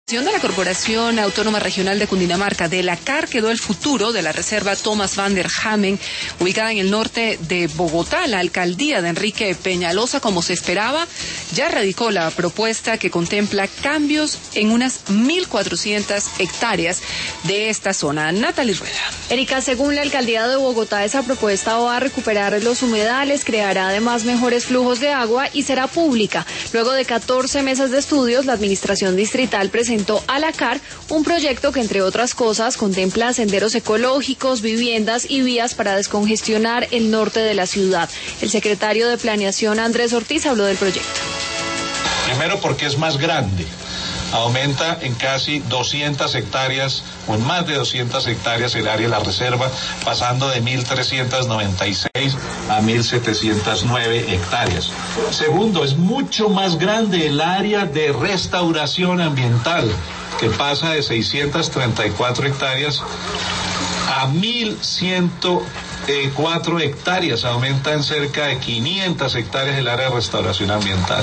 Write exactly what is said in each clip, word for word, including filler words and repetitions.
De la Corporación Autónoma Regional de Cundinamarca, de la C A R, quedó el futuro de la reserva Thomas van der Hamen, ubicada en el norte de Bogotá. La alcaldía de Enrique Peñalosa, como se esperaba, ya radicó la propuesta que contempla cambios en unas mil cuatrocientas hectáreas de esta zona. Natalie Rueda. Erika, según la alcaldía de Bogotá, esa propuesta va a recuperar los humedales, creará además mejores flujos de agua y será pública. Luego de catorce meses de estudios, la administración distrital presentó a la C A R un proyecto que, entre otras cosas, contempla senderos ecológicos, viviendas y vías para descongestionar el norte de la ciudad. El secretario de Planeación, Andrés Ortiz, habló del proyecto. Primero porque es más grande. Aumenta en casi doscientas hectáreas o en más de doscientas hectáreas el área de la reserva, pasando de mil trescientas noventa y seis a mil setecientas nueve hectáreas. Segundo, es mucho más grande el área de restauración ambiental, que pasa de seiscientas treinta y cuatro hectáreas a mil ciento cuatro hectáreas, aumenta en cerca de quinientas hectáreas el área de restauración ambiental.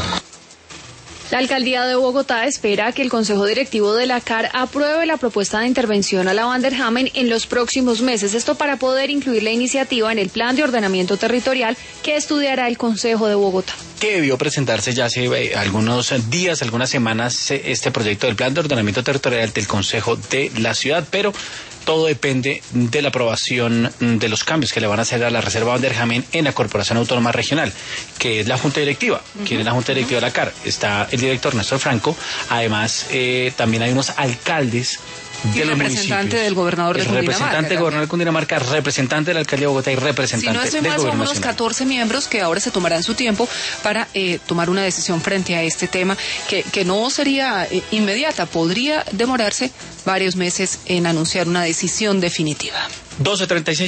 La alcaldía de Bogotá espera que el Consejo Directivo de la C A R apruebe la propuesta de intervención a la Van der Hamen en los próximos meses. Esto para poder incluir la iniciativa en el plan de ordenamiento territorial que estudiará el Consejo de Bogotá. Que debió presentarse ya hace eh, algunos días, algunas semanas, eh, este proyecto del plan de ordenamiento territorial del Consejo de la ciudad, pero todo depende de la aprobación de los cambios que le van a hacer a la Reserva Van der Hamen en la Corporación Autónoma Regional, que es la Junta Directiva. Uh-huh. ¿Quién es la Junta Directiva de la C A R? Está el director Néstor Franco. Además, eh, también hay unos alcaldes de y los representante del gobernador de Cundinamarca. Representante del gobernador de Cundinamarca, representante de la alcaldía de Bogotá y representante si no estoy del mal, gobierno son unos nacional. catorce miembros que ahora se tomarán su tiempo para eh, tomar una decisión frente a este tema que, que no sería eh, inmediata, podría demorarse varios meses en anunciar una decisión definitiva. doce treinta y seis